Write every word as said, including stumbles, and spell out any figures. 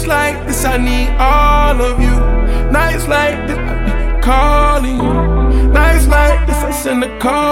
like this, I need all of you. Nights like this, I be calling you. Nights like this, I send a call.